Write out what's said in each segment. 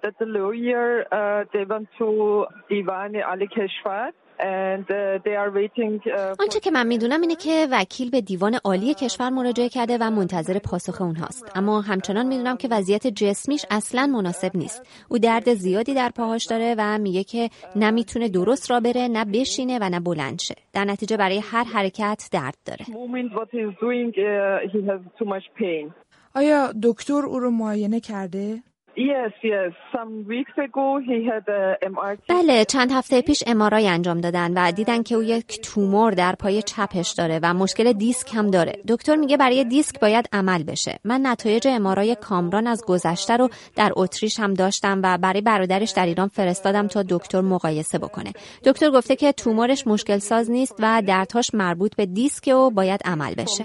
that the lawyer they went to Divan Ali Keshwar and they are waiting. آنچه که من میدونم اینه که وکیل به دیوان عالی کشور مراجعه کرده و منتظر پاسخ اونهاست. اما همچنان میدونم که وضعیت جسمیش اصلاً مناسب نیست. او درد زیادی در پاهاش داره و میگه که نه میتونه درست را بره، نه بشینه و نه بلند شه. در نتیجه برای هر حرکت درد داره. آیا دکتر او رو معاینه کرده؟ Yes. Some weeks ago he had a MRI. بله، چند هفته پیش MRI انجام دادن و دیدن که او یک تومور در پای چپش داره و مشکل دیسک هم داره. دکتر میگه برای دیسک باید عمل بشه. من نتایج MRI کامران از گذشته رو در اتریش هم داشتم و برای برادرش در ایران فرستادم تا دکتر مقایسه بکنه. دکتر گفته که تومورش مشکل ساز نیست و دردهاش مربوط به دیسک و باید عمل بشه.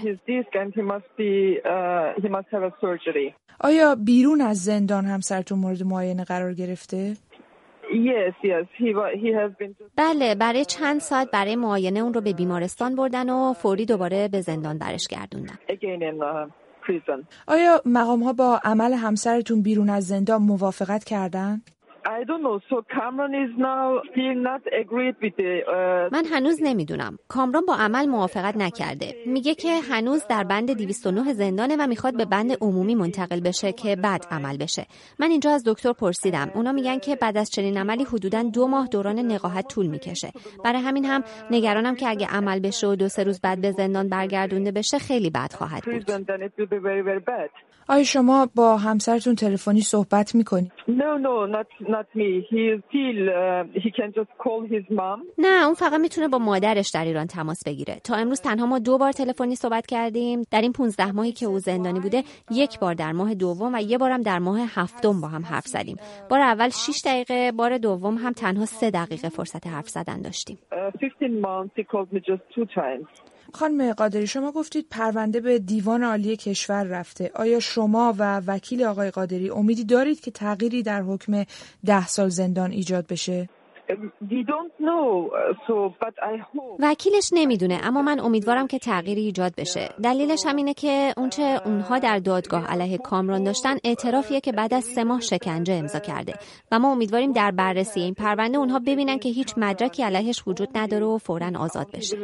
آیا بیرون از زندان همسرتون مورد معاینه قرار گرفته؟ Yes. He has been. بله، برای چند ساعت برای معاینه اون رو به بیمارستان بردن و فوری دوباره به زندان برش گردوندن. Again in prison. آیا مقام‌ها با عمل همسرتون بیرون از زندان موافقت کردن؟ I don't know. So Kamran is now still not agreed with the. من هنوز نمیدونم. کامران با عمل موافقت نکرده. میگه که هنوز در بند 209 زندانه و میخواد به بند عمومی منتقل بشه که بعد عمل بشه. من اینجا از دکتر پرسیدم. اونا میگن که بعد از چنین عملی حدوداً 2 ماه دوران نقاهت طول میکشه. برای همین هم نگرانم که اگه عمل بشه و 2-3 روز بعد به زندان برگردونده بشه خیلی بد خواهد بود. آیا شما با همسرتون تلفنی صحبت میکنید؟ No, not me. He can just call his mom. نه، اون فقط میتونه با مادرش در ایران تماس بگیره. تا امروز تنها ما 2 بار تلفنی صحبت کردیم. در این 15 ماهی که او زندانی بوده، 1 بار در ماه دوم و 1 بارم در ماه هفتم با هم حرف زدیم. بار اول 6 دقیقه، بار دوم هم تنها 3 دقیقه فرصت حرف زدن داشتیم. 15 months he called me just 2 times. خانم قادری، شما گفتید پرونده به دیوان عالی کشور رفته. آیا شما و وکیل آقای قادری امیدی دارید که تغییری در حکم 10 سال زندان ایجاد بشه؟ We don't know, but I hope. وکیلش نمیدونه، اما من امیدوارم که تغییری ایجاد بشه. دلیلش هم اینه که اونچه اونها در دادگاه علیه کامران داشتن اعترافیه که بعد از 3 ماه شکنجه امضا کرده و ما امیدواریم در بررسی این پرونده اونها ببینن که هیچ مدرکی علیهش وجود نداره و فوراً آزاد بشه.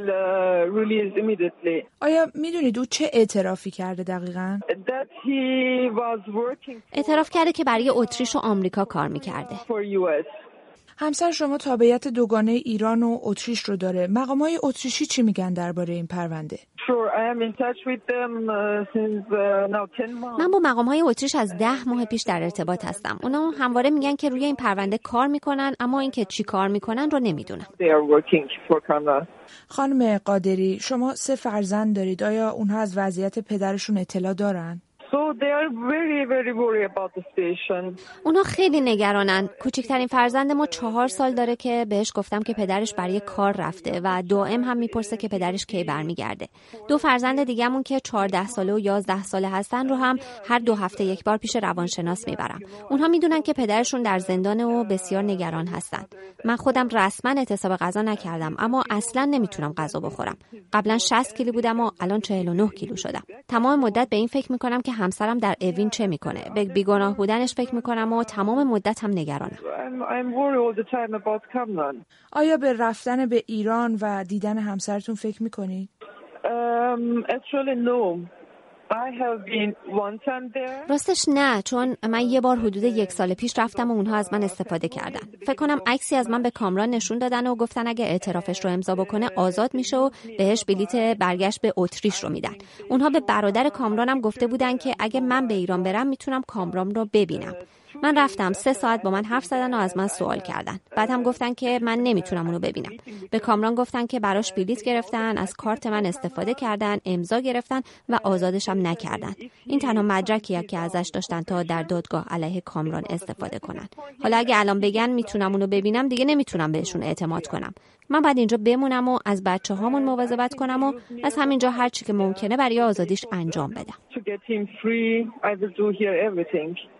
آیا میدونید او چه اعترافی کرده دقیقاً؟ اعتراف کرده که برای اتریش و آمریکا کار میکرده. همسر شما تابعیت دوگانه ایران و اتریش رو داره. مقامات اتریشی چی میگن درباره این پرونده؟ من با مقامات اتریش از 10 ماه پیش در ارتباط هستم. اونا همواره میگن که روی این پرونده کار میکنن، اما اینکه چی کار میکنن رو نمیدونم. خانم قادری، شما 3 فرزند دارید. آیا اونها از وضعیت پدرشون اطلاع دارن؟ So they are very worried about the situation. اونا خیلی نگرانن. کوچکترین فرزند ما 4 سال داره که بهش گفتم که پدرش برای کار رفته و دائم هم میپرسه که پدرش کی برمیگرده. 2 فرزند دیگه‌مون که 14 ساله و 11 ساله هستن رو هم هر 2 هفته یک بار پیش روانشناس میبرم. اونها میدونن که پدرشون در زندانه و بسیار نگران هستن. من خودم رسما اعتصاب غذا نکردم، اما اصلا نمیتونم غذا بخورم. قبلا 60 کیلو بودم و الان 49 کیلو شدم. تمام مدت به این فکر میکنم که همسرم در اوین چه میکنه. به بیگناه بودنش فکر میکنم و تمام مدت هم نگرانم. آیا به رفتن به ایران و دیدن همسرتون فکر میکنید؟ Actually no. I have been one time there. راستش نه، چون من 1 بار حدود 1 سال پیش رفتم و اونها از من استفاده کردن. فکر کنم عکسی از من به کامران نشون دادن و گفتن اگه اعترافش رو امضا بکنه آزاد میشه و بهش بلیت برگشت به اتریش رو میدن. اونها به برادر کامرانم گفته بودن که اگه من به ایران برم میتونم کامران رو ببینم. من رفتم 3 ساعت با من حرف زدن و از من سوال کردن. بعد هم گفتن که من نمیتونم اونو ببینم. به کامران گفتن که براش بلیت گرفتن، از کارت من استفاده کردن، امضا گرفتن و آزادش هم نکردن. این تنها مدرکیه که ازش داشتن تا در دادگاه علیه کامران استفاده کنن. حالا اگه الان بگن میتونم اونو ببینم، دیگه نمیتونم بهشون اعتماد کنم. من بعد اینجا بمونم و از بچه‌هامون مواظبت کنم و از همینجا هر چی که ممکنه برای آزادیش انجام بدم.